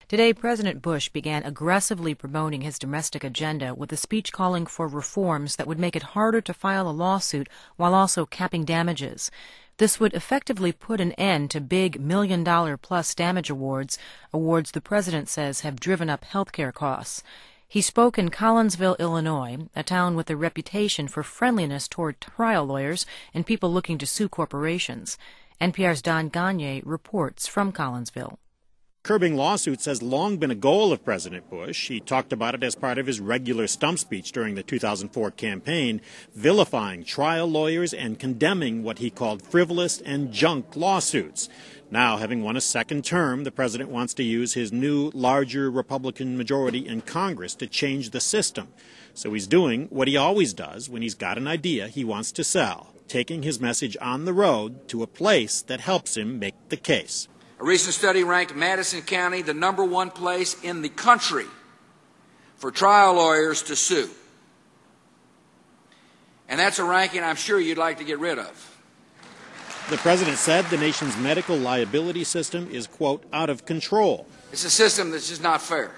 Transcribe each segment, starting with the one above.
Today, President Bush began aggressively promoting his domestic agenda with a speech calling for reforms that would make it harder to file a lawsuit while also capping damages. This would effectively put an end to big million-dollar-plus damage awards the president says have driven up health care costs. He spoke in Collinsville, Illinois, a town with a reputation for friendliness toward trial lawyers and people looking to sue corporations. NPR's Don Gonyea reports from Collinsville. Curbing lawsuits has long been a goal of President Bush. He talked about it as part of his regular stump speech during the 2004 campaign, vilifying trial lawyers and condemning what he called frivolous and junk lawsuits. Now, having won a second term, the president wants to use his new, larger Republican majority in Congress to change the system. So he's doing what he always does when he's got an idea he wants to sell, taking his message on the road to a place that helps him make the case. A recent study ranked Madison County the #1 place in the country for trial lawyers to sue. And that's a ranking I'm sure you'd like to get rid of. The president said the nation's medical liability system is, quote, out of control. It's a system that's just not fair.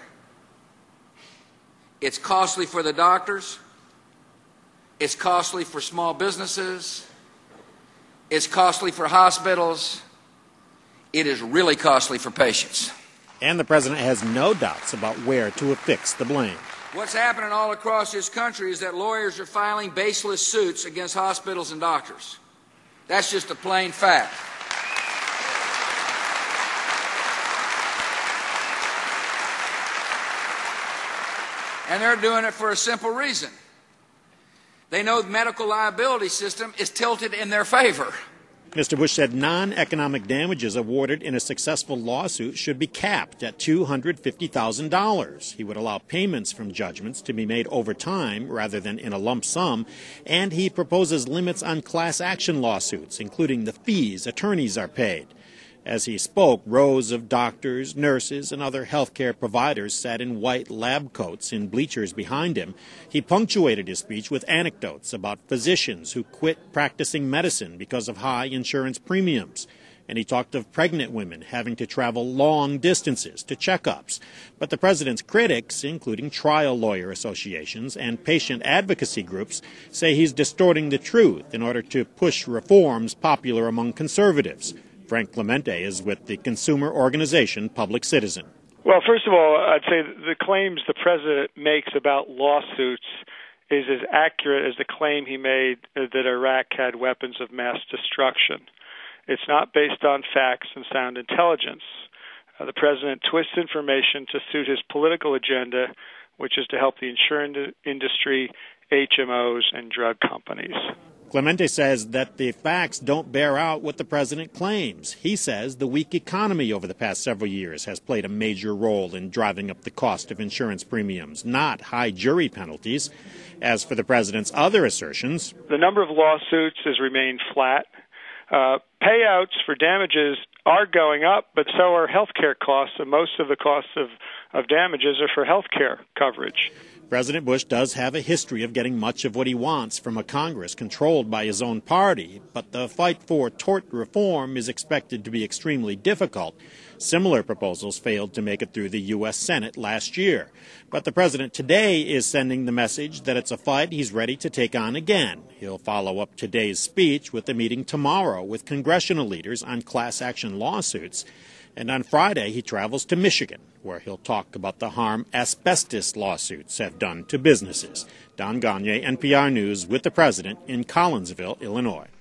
It's costly for the doctors. It's costly for small businesses. It's costly for hospitals. It is really costly for patients. And the president has no doubts about where to affix the blame. What's happening all across this country is that lawyers are filing baseless suits against hospitals and doctors. That's just a plain fact. And they're doing it for a simple reason. They know the medical liability system is tilted in their favor. Mr. Bush said non-economic damages awarded in a successful lawsuit should be capped at $250,000. He would allow payments from judgments to be made over time rather than in a lump sum, and he proposes limits on class action lawsuits, including the fees attorneys are paid. As he spoke, rows of doctors, nurses, and other healthcare providers sat in white lab coats in bleachers behind him. He punctuated his speech with anecdotes about physicians who quit practicing medicine because of high insurance premiums. And he talked of pregnant women having to travel long distances to checkups. But the president's critics, including trial lawyer associations and patient advocacy groups, say he's distorting the truth in order to push reforms popular among conservatives. Frank Clemente is with the consumer organization Public Citizen. Well, first of all, I'd say the claims the president makes about lawsuits is as accurate as the claim he made that Iraq had weapons of mass destruction. It's not based on facts and sound intelligence. The president twists information to suit his political agenda, which is to help the insurance industry, HMOs, and drug companies. Clemente says that the facts don't bear out what the president claims. He says the weak economy over the past several years has played a major role in driving up the cost of insurance premiums, not high jury penalties. As for the president's other assertions, the number of lawsuits has remained flat. Payouts for damages are going up, but so are health care costs, and most of the costs of damages are for health care coverage. President Bush does have a history of getting much of what he wants from a Congress controlled by his own party, but the fight for tort reform is expected to be extremely difficult. Similar proposals failed to make it through the U.S. Senate last year. But the president today is sending the message that it's a fight he's ready to take on again. He'll follow up today's speech with a meeting tomorrow with congressional leaders on class action lawsuits. And on Friday, he travels to Michigan, where he'll talk about the harm asbestos lawsuits have done to businesses. Don Gonyea, NPR News, with the president in Collinsville, Illinois.